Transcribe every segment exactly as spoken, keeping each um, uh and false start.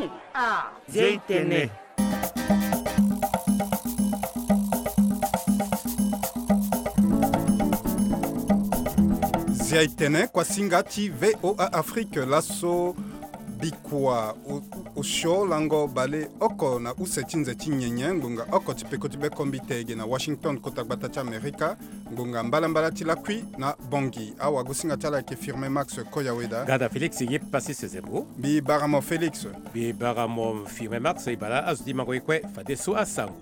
Nini? Ah, Zeitene. Zeitene kwa singati V O A Afrique laso bikwa usho lango bale oko na usetinze tinyenye ngunga oko tipeko tibe kombitege na Washington kota batacha Amerika ngunga mbala mbala tilakwi na bongi awa gusinga tala ke firme Max Koyaweda Gada Félix yep passé ce zéro bi baramo Félix bi baramo firme Max ibala azudi mangoikwe fadeso asango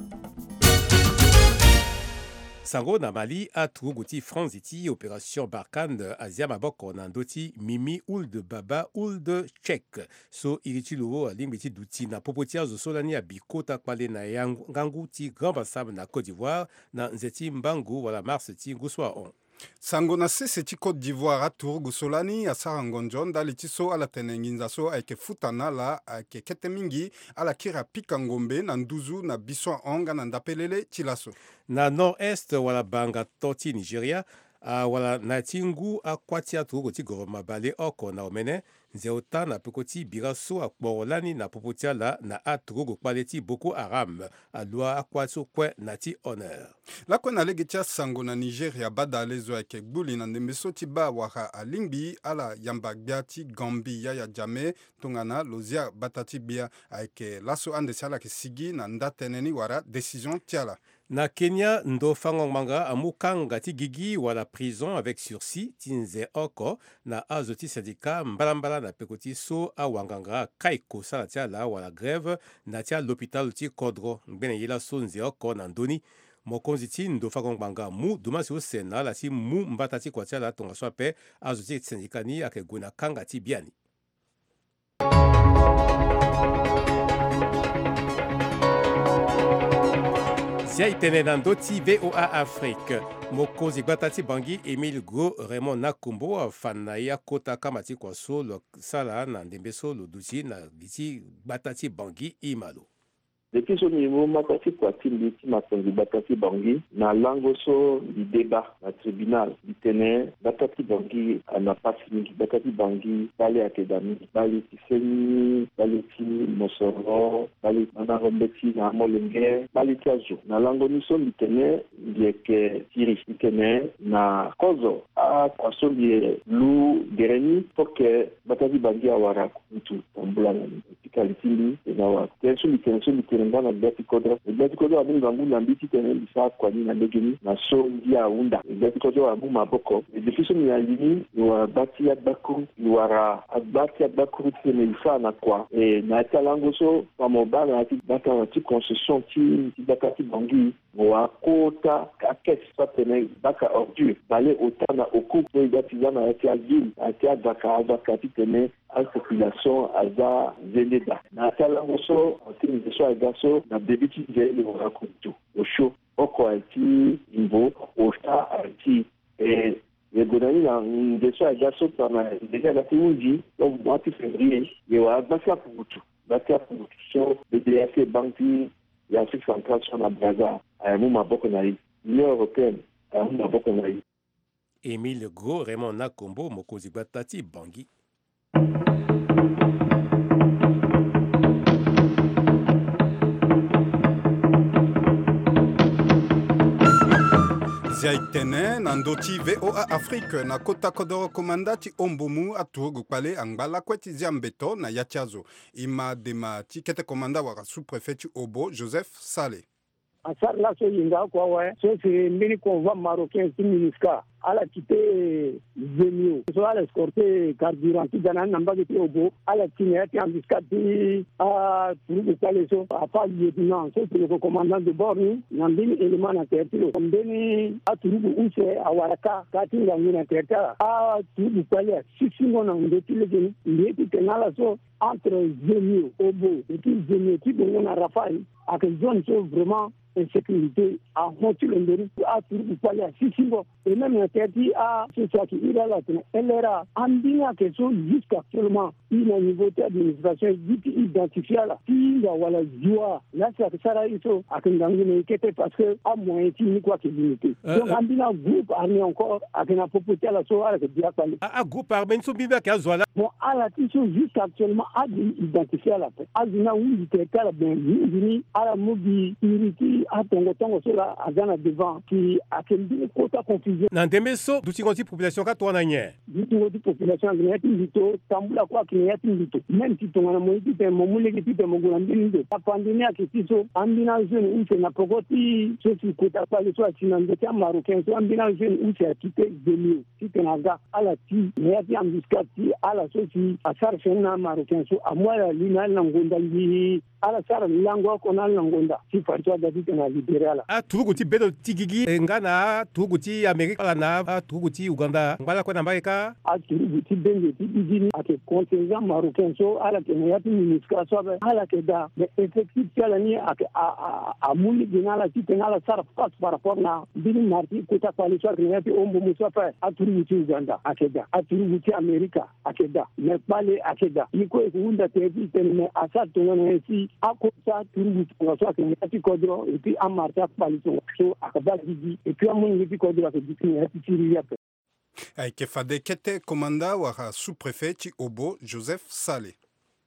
Sango na Mali a Tougouti Franziti opération Barkhane Asia Maboko Nandoti Mimi Ould Baba Ould Tchèque so ilitiluo limbiti duti na popotia zo solani abikota kwale na yangangu ti Grand Bassam na Côte d'Ivoire na nzeti mbangu wala mars ti nguswa on Sango na sese ti Côte d'Ivoire a Tourgu Solani a Sarangonjon dali ti so ala tenenginza so ayeke futana la ayeke kete mingi ala kira pika ngombe na nduzu na biso onga na ndapelele ti laso. Na nord-est wala banga toti Nigeria a wala na tingu a kwatia Tourgu ti goroma bale oko na omene nzeota na pekoti biraso a kporolani na popotia la na a Tourgu kwale ti Boko Haram a lua a kwatso kwe na ti honneur. La kwe na lege tia sango na Nigeria bada alezo ayeke gbuli na ndembe so ti ba wara alingbi ala yamba gbia ti Gambi yaya jame tongana lozia bata ti bia ayeke laso ande si ala yeke sigi na ndateneni wara décision ti ala. Na Kenya, ndo fango manga amukanga ti gigi wala prison avec sursis tinze oko na azoti syndicat mbalambala na pekoti so a wanganga kaiko sala tia la wala grève na tia l'hôpital ti Kodro ngene yela so nze oko na ndoni mokonzi ti ndo fango manga mu dumasi o sena la si mu mbata ti kwa tia la tonga so pe azoti syndicat ni ake guna kanga ti biani. Zia itene na ndoti V O A Afrique. Mokozi Batati Bangi Emile Go Raymond Nakumbo fana ya kota kamati kwa so lo sala na ndembe so lo duti na biti Batati Bangi imalo. Depuis ce niveau, Matati Kwatili, Matongi Batati Bangi, na lango so di débat na tribunal, di tene Batati Bangi na pasini, Batati Bangi, bali akadami, bali tiseni, bali ti Mosoro, bali na rombeti na molenge, bali tiajo. Na lango niso di tene dieke tiri, di tene na kozo, a kwaso di lu gereni, poke Batati Bangi awara kutu, tambulana, tikalitili, na wa. Tenso di tene, so di tene na Beti Kodro. Beti Kodro abu ngangu na mbiti tene bisa kwa ni na legeni na so ndia unda. Beti Kodro abu maboko. Defiso ni alini wa bati ya bakuru wara bati ya bakuru tene isa na kwa. E na talango so pa mobana ati bata ati concession ti ti bakati bangi wa kota kakes sa tene baka ordu bale otana oku to bati zana ati azil ati baka bakati tene en circulation aza zeleda. Na talango so ati ndeso agaso na debiti zele warakuntu osho oko ati imbo osha ati eh le godani na ndeso agaso pana deja na tiuji donc mois de février ye wa basia kubutu basia kubutu so de D F banki ya Afrique centrale sur na Braza ayamu maboko na yi Union européenne ayamu maboko na yi. Emile Go Raymond Nakombo mokozi Batati Bangi. Zaitene na ndoti V O A Afrique na kota kodoro komandati ombomu aturugu pale angbala kweti ziambeto na yatiazo ima dema ti kete komanda wara sous-préfet ti Obo Joseph Saleh. Asar la so yinga kwa wa so c'est mbiri convoi marocain ti Minuska ala kite Zemio so ala escorter carburant ti dana namba ti Obo ala tinya ti ambiska ti a turugu pale so a pas lieutenant so le commandant de bord ni nambini élément na tertilo mbeni a turugu use a waraka kati ngangi na terta a turugu pale sisingo na ndeti le ni ti tenala so entre Zemio Obo et puis Zemio ti bongo na Rafai a que zone so vraiment insécurité à Montilondori, à Tourou, à Sissimbo, et même teti a c'est ça qui ira là elle era ambina que so jusqu'à actuellement il a niveau d'administration dit identifié là qui va wala joie là ça sera iso akangangi ne kete parce que à moins ni quoi que limité donc ambina groupe armé encore akena proposé la so ala que dia parler a groupe armé so biba ka zola bon à la tiso jusqu'à actuellement a identifié là azina oui quelqu'un ben ni à la mobi iriti a tongo tongo cela azana devant qui a kendi kota confusion na ndemeso dutingozi population ka twana nye dutingozi population ngene tindito tambula kwa kinya tindito même si tongana moiti te momule ki te mongula ndindo la pandemie akitiso ambina jeune unse na pogoti ceci kota kwa le soit sinande ta marocain so ambina jeune unse akite delio titenaga ala ti yati ambiskati ala ceci asar fena marocain so amwala lina na ngonda li ala sara lango ko na ngonda si farto da titena liberala a turuguti bedo tigigi ngana turuguti amerika na turuguti uganda ngala ko na mbaika a turuguti benge tigigi ake contingent marocain so ala ke yati ministre so ala ke da effectif kala ni ake a a muli dinala titena ala sara face par rapport na bini marti ko ta pali so ke yati ombo musafa a turuguti uganda ake da a turuguti amerika ake da ne pale ake da iko unda te titena asa tongana si akosa turuguti so ke yati kodro et puis en marta pali so akaba didi et puis amon yati kodro ke dikini yati tiri yape ay ke fade kete komanda wara sous-préfet ti Obo Joseph Saleh.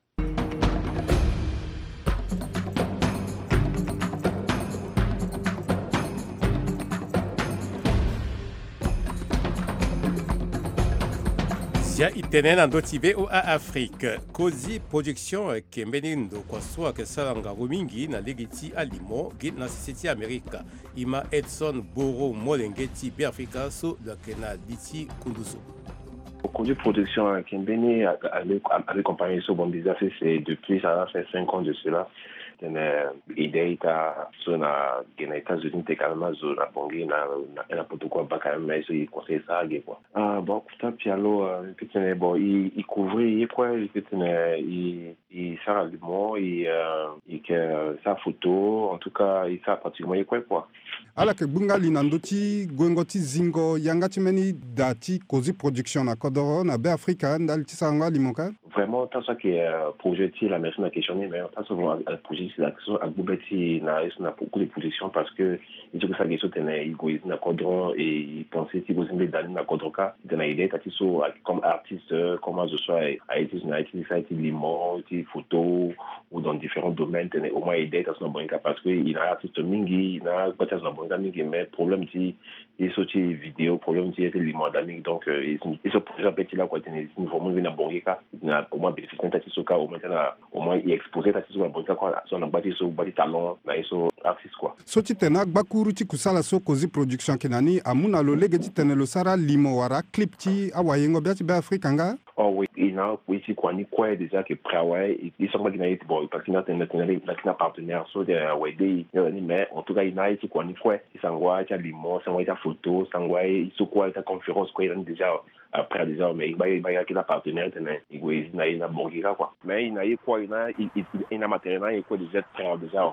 Zia itenen ando tibe o a Afrique. Kozi production kembenindo kwa soa ke salanga rumingi na legiti alimo git na siti Amerika. Ima Edson Boro Molengeti be Afrika so la kena biti kunduso. Kozi production kembeni avec compagnie so bon bizarre c'est depuis ça fait cinq ans de cela. Tene idée ta sona gena États-Unis également zo na bongi na na protocole baka mais il conseille ça quoi. Ah bon kuta pialo petene bon il il couvrait il quoi il petene il il ça le mot il il que sa photo en tout cas il ça pratiquement il quoi quoi. Ala ke bungali nandoti gwengoti zingo yangati meni dati Kozi production na kodoro na be Africa ndal tisanga limoka vraiment tant ça que projet ti la merci na questionner mais tant ça le projet c'est l'action à Boubeti na na beaucoup de positions parce que il dit que ça question tenait égoïste na kodoro et il pensait si vous aimez d'aller na kodroka dans idée tati so comme artiste comment je sois artiste na artiste ça été limo ti photo ou dans différents domaines tenait au moins idée ça son bon cas parce que il a artiste mingi il a peut-être son bon ami mais problème si il sorti vidéo problème si était limo d'ami donc il se projet petit là quoi tenait une vraiment une bon cas au moins bénéficier tati so cas au moins au moins il exposer tati so bon cas quoi son bati so bati talent na so artiste quoi so titena bakuru ti kusala so Kozi production kinani amuna lo legeti tenelo sara limo wara clip ti awayengo biati be Africa nga oh oui il a oui si quoi ni quoi déjà que prêt ils sont pas gagné bon parce qu'il a un partenaire so de ouais des mais en tout cas il a été quoi ni quoi il s'envoie ta limo s'envoie ta photo s'envoie il se quoi ta conférence quoi il déjà après déjà mais il va il va qu'il a partenaire tenait il il il a bon quoi mais il a quoi il a il il a matériel il quoi déjà prêt déjà.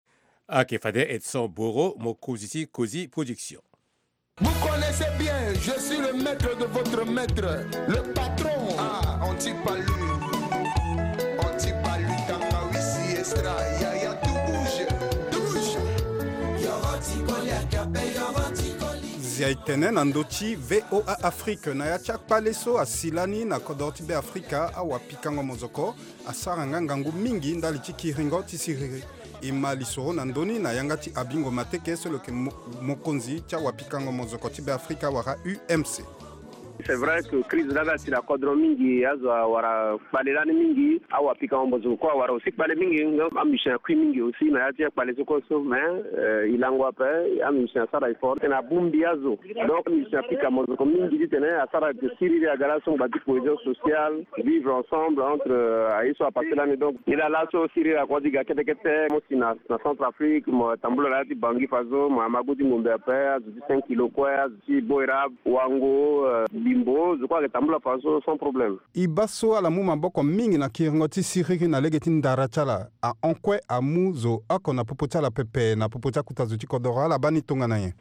Ah, que fade Edson Boro, mon Kozi Kozi production. Vous connaissez bien, je suis le maître de votre maître, le patron. Ah, on t'y palu, on t'y palu, Tanga, Wissi, Estra, ya ya tout bouge, tout bouge. Yoroti Kolia, Kapé, Yoroti Kolia. Ziaitenen andoti V O A Afrique na ya chak paleso asilani na kodorti be Afrika awa pikango mozoko asaranga ngangu mingi ndali chikiringo tisiriri. Ima lisoro na ndoni na yangati abingo mateke solo ke mokonzi cha wapikango mozoko tibe Afrika wara U M C. C'est vrai que crise là c'est la kodro mingi azwa wara balelani mingi awa pika ombozo kwa wara aussi bale mingi amisha kwi mingi aussi na yatia bale zoko so mais ilangwa pe amisha sara ifort na bumbi azo donc amisha pika mozoko mingi ditene asara de siri ya galation bati cohésion sociale vivre ensemble entre aiso apatelani donc il a là so siri ya kodiga kete kete mosina na Centrafrique mo tambulo la ti bangi fazo mo amagudi ngombe pe azu cinq kilos kwa azu boira wango Bimbo, je crois que tambula faso sans problème. Ibaso ala mu maboko mingi na kiringoti siriki na legeti ndarachala a onkwe amuzo ako na popota la pepe na popota kutazuti kodora la bani tonga na ye. Ali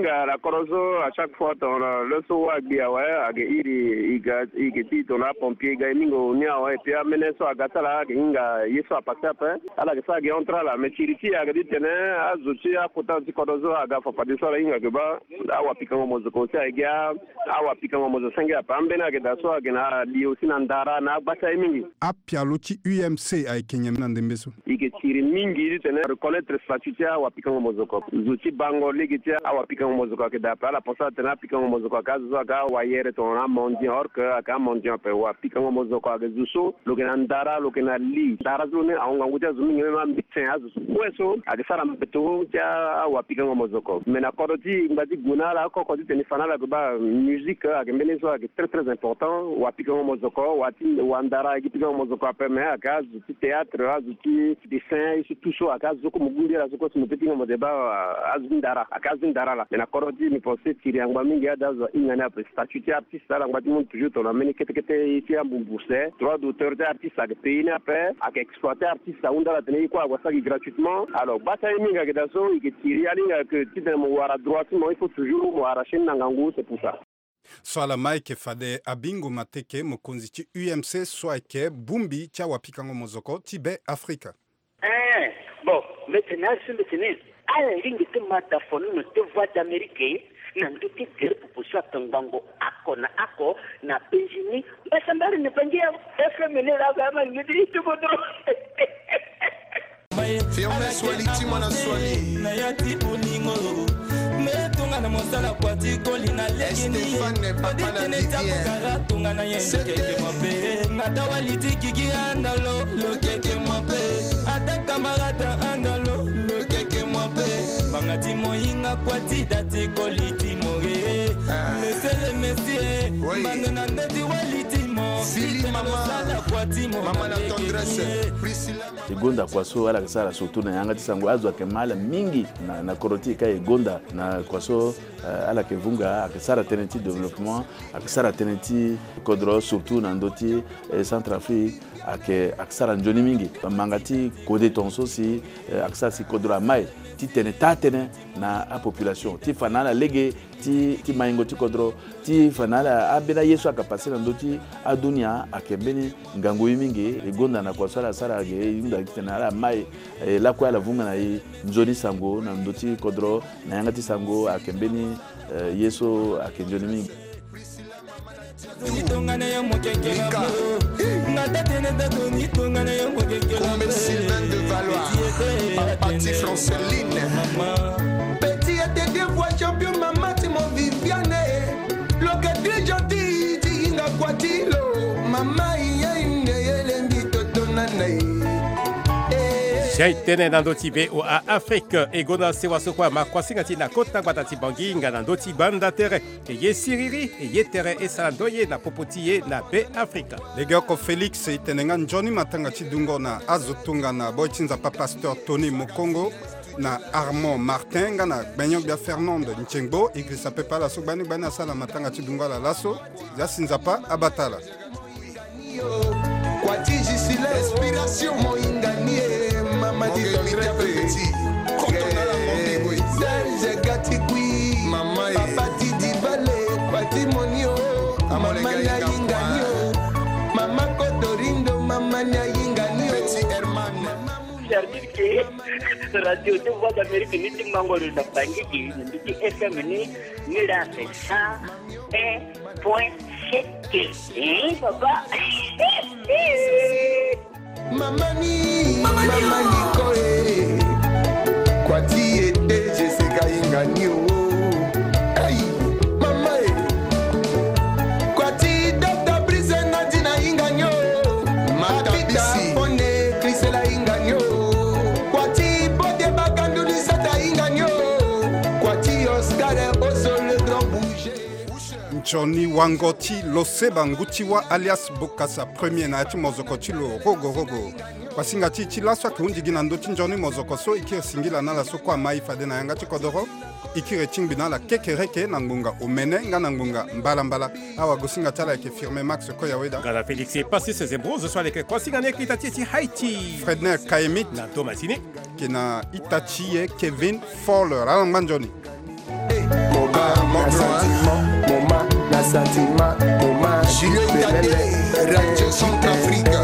inga la corozo à chaque fois ton le so agbia ouais ag iri iga igeti ton la pompier ga mingo nya ouais puis amene so agatala inga yeso passer après ala que ça ga entra la mais chiriti aga ditene azuchi akota ti corozo aga fa pas de so inga ke ba awa pikango mozo ko sa ga awa pikango mozo senga pa ambena ga da so aga na li aussi na ndara na bata mingi apia luchi U M C ay kenyem na ndembeso ige chiri mingi ditene reconnaître statut awa pikango mozo ko zuchi bango ligitia awa pikango mozo ko ke da pa la posa tena pikango mozo ko ka zo aga wa yere ton na mondi or que aka mondi pe wa pikango mozo ko aga zuso lo ke na ndara lo ke na li ndara zo ne aonga ngutia zo mingi ma mbitse azu weso aga sara mpeto tia awa pikango mozo ko mena koroti ngati guna la ko ko teni fanala ko ba musique aga mbele zo aga très très important wa pikango mozo ko wa ti wa ndara aga pikango mozo ko pe me aga zuti théâtre azuti dessin et tout ça aga zo ko mugundi la zo ko mu pikango mozo ba azindara aga zindara la mena koroti ni pense tiri angba mingi ada zo ingana pre statut artiste la ngati mon toujours to la meni kete kete ici en bourse droit d'auteur d'artiste aga payé après aga exploiter artiste a unda la teni ko aga ça gratuitement alors bata mingi aga da so ike tiri alinga que ti de mo wara droit mo il faut toujours mo arracher nangangu c'est pour ça swala Mike Fade Abingu Mateke mokonzi ci U M C soike bumbi tia wapikango mozoko tibe Afrika. Eh bon maintenant c'est maintenant à la ligne de mataphone no te voix d'Amérique na nduti gere pupushwa tangango ako na ako na penjini basambari ne pangia F M ne la gama ngidi tubodo Fiona swali timona swali na yati uningo metunga na mosala kwati koli na legini papa na didier tunga na yeke mope ngata waliti kiki andalo lokeke mope ata kamarata andalo lokeke mope bangati moyinga kwati dati koli timoge mesele mesie mande na ndeti waliti mo Fili mama mama na tendresse igonda kwaso ala kasara surtout na yanga tisango azwa kemala mingi na na koroti ka igonda na kwaso uh, ala kevunga akasara tenenti développement akasara tenenti kodro surtout na ndoti eh, Centrafrique ake akasara njoni mingi mangati kode tonso si uh, akasara si kodro mai ti tene tatene na a population ti fanala lege ti ti maingo ti kodro ti fanala abena yesu akapasi na ndoti adunia akembeni ngango mingi igonda na kwaso ala sara ge inda tena ala mai eh, la kwa la vunga na i njoni sango na ndoti kodro na yanga ti sango akembeni eh, yeso akenjoni mingi Nitongana ya mokeke na ngata tene dato nitongana ya mokeke na comme Sylvain de Valois parti Franceline petit était deux fois champion maman ti mon Viviane lo que très gentil ti inga kwatilo mama iya inde yelengi totona nai Jaitene na ndoti be o a Afrique egona sewa sokwa makwasinga ti na kota batati banginga na ndoti banda tere e ye siriri e ye tere e salandoye na popoti ye na be Afrika. Legeko Felix itenenga Johnny Matanga ti dungo na azotunga na boitinza pa pasteur Tony Mokongo na Armand Martin nga na benyo bia Fernando Nchengbo igrisa pepa la sobani bana sala matanga ti dungo la laso ya sinzapa abatala. Kwati jisi l'inspiration mo inganie mama di tendresse kotona la monde boy je gati kui mama papa ti di bale kwati monio mama na inganio mama kotorindo mama na inganio petit herman c'est-à-dire que radio de voix d'Amérique ni tingango de bangi ki ni F M ni ni la ça un point sept eh papa mama ni mama ni koe kwati ete je se ka inganio hey mama kwati doctor brise na dina inganio mata bisi one krisela inganio kwati bode bagandu ni sata inganio kwati Oscar oso le grand bouger Johnny Wangoti Loseba Ngutiwa alias Bokasa premier na ati mozoko chilo rogo rogo kwasinga ti ti laswa ke unjigi na ndoti Johnny mozoko so ikire singila na la so kwa mai fade na yanga ti kodoro ikire chingbi na la kekereke na ngunga omene nga na ngunga mbala mbala awa gosinga tala ke firme Max ko ya weda Gala Félix est passé ses ébros ce soir les kwasinga ne kitati ti Haiti Fredner Kaemit na Tomasini kina Itachi Kevin Fowler ala Johnny hey Moba, na sentiment, Moma, na sentiment, Moma, Julien Tadé, Radio Centrafrique.